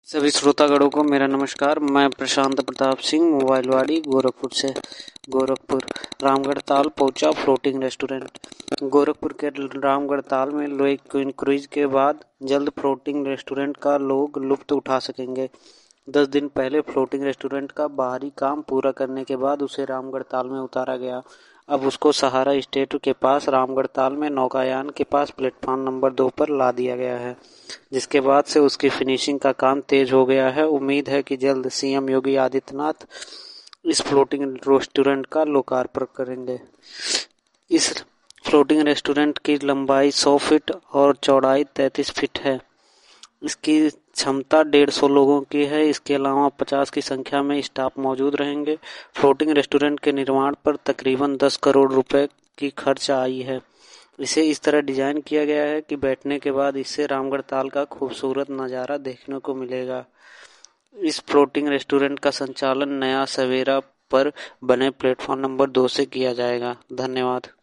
सभी श्रोतागणों को मेरा नमस्कार। मैं प्रशांत प्रताप सिंह, मोबाइलवाड़ी, गोरखपुर से। गोरखपुर रामगढ़ ताल पहुंचा फ्लोटिंग रेस्टोरेंट। गोरखपुर के रामगढ़ ताल में लोहे क्रूज के बाद जल्द फ्लोटिंग रेस्टोरेंट का लोग लुत्फ उठा सकेंगे। 10 दिन पहले फ्लोटिंग रेस्टोरेंट का बाहरी काम पूरा करने के बाद उसे रामगढ़ ताल में उतारा गया। अब उसको सहारा स्टेट के पास रामगढ़ ताल में नौकायान के पास प्लेटफॉर्म नंबर 2 पर ला दिया गया है, जिसके बाद से उसकी फिनिशिंग का काम तेज हो गया है। उम्मीद है कि जल्द सीएम योगी आदित्यनाथ इस फ्लोटिंग रेस्टोरेंट का लोकार्पण करेंगे। इस फ्लोटिंग रेस्टोरेंट की लंबाई 100 फीट और चौड़ाई 33 फीट है। इसकी क्षमता 150 लोगों की है। इसके अलावा 50 की संख्या में स्टाफ मौजूद रहेंगे। फ्लोटिंग रेस्टोरेंट के निर्माण पर तकरीबन 10 करोड़ रुपए की खर्च आई है। इसे इस तरह डिजाइन किया गया है कि बैठने के बाद इससे रामगढ़ ताल का खूबसूरत नज़ारा देखने को मिलेगा। इस फ्लोटिंग रेस्टोरेंट का संचालन नया सवेरा पर बने प्लेटफॉर्म नंबर 2 से किया जाएगा। धन्यवाद।